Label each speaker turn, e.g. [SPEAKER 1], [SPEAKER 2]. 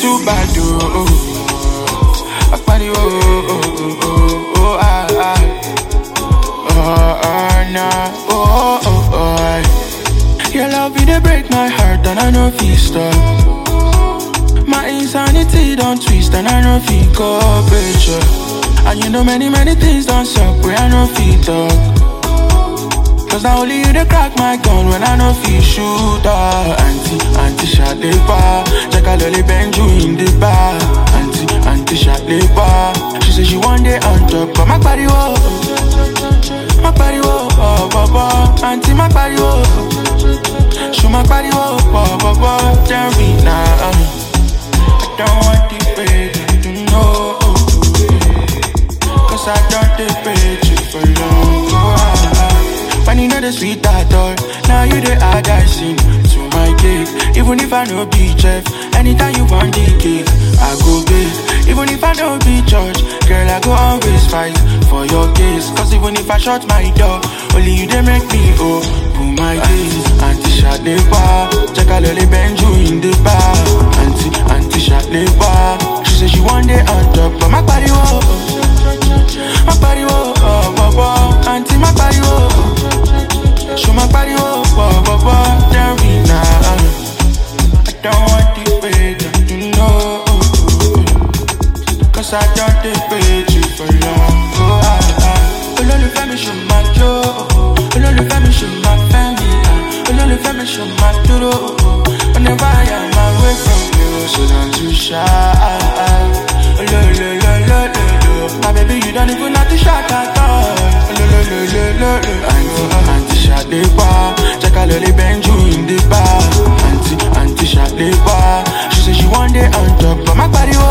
[SPEAKER 1] too bad, I party, Your love, it break my heart and I know feel stop. My insanity don't twist and I know feel cooperate. And you know many things don't suck where I know feel talk. Cause now only you they crack my gun when I know feel shooter. Auntie shot the bar. Check a lolly bend you in the bar. Auntie shot the bar. She say she one day on top, but my body whoa. My body whoa, Auntie my body whoa. Show my body whoa, tell me now. I don't want the baby to know. Cause I don't debate you for long. When you know the sweet at all, now you the add I sing to my cake. Even if I no be chef, anytime you want the cake, I go big. Even if I no be judge, girl I go always fight for your case. Cause even if I shut my door, only you they make me open my gaze. Auntie shot the bar, check a lolly bend you in the bar. Auntie shot the bar. She say she one day on top, but my body whoa. My body whoa, Auntie my body whoa. Show my body whoa, tell me now. I don't want the baby to know. Cause I don't debate you for long. Olólùfẹ́ mi ṣe máa jó. Olólùfẹ́ mi ṣe máa fẹ́ mi. Olólùfẹ́ mi ṣe máa dúró. Whenever I am away from you, so don't you shy. My baby, you don't even have to shout at all. Auntie shot the bar. Check a lolly bend you in the bar. Auntie shot the bar. She say she one day on top, but my body was